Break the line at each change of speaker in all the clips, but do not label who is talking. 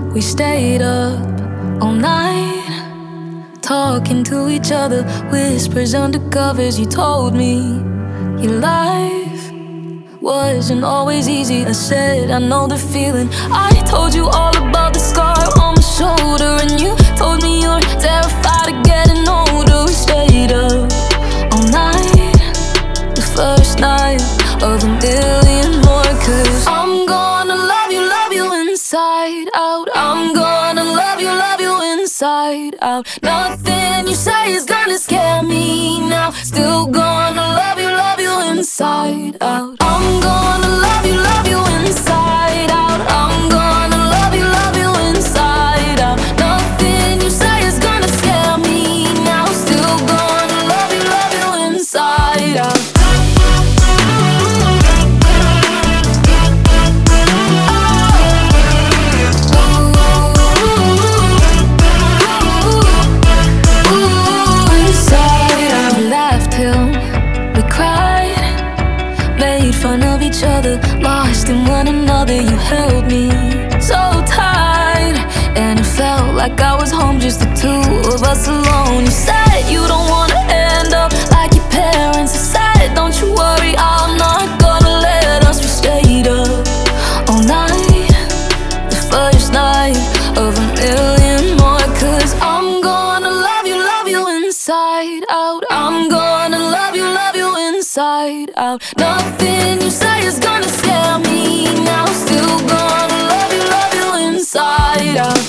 We stayed up all night, talking to each other, whispers under covers. You told me your life wasn't always easy. I said I know the feeling. I told you all about the scar on my shoulder, and you told me you're terrified of getting older. We stayed up all night, the first night of a million more. 'Cause I'm gonna love you inside out. I'm gonna love you inside out. Nothing you say is gonna scare me now. Still gonna love you inside out. I'm gonna love you inside out. I'm gonna love you inside out. Nothing you say is gonna scare me now. Still gonna love you inside out. Fun of each other, lost in one another. You held me so tight, and it felt like I was home, just the two of us alone. You said you don't wanna end up like your parents. I said, don't you worry, I'm not gonna let us. We stayed up all night, the first night of a million more. 'Cause I'm gonna love you inside out. I'm gonna love you inside out. Nothing you say is gonna scare me now. Still gonna love you inside out.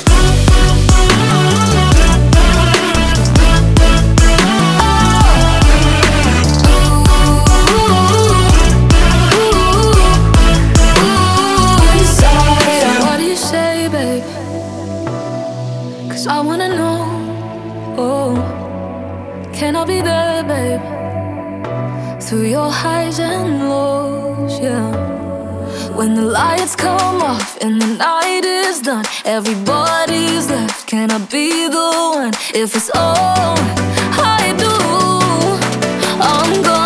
What do you say, babe? 'Cause I wanna know. Oh, can I be there, babe? Through your highs and lows, yeah. When the lights come off and the night is done, everybody's left. Can I be the one? If it's all I do, I'm gonna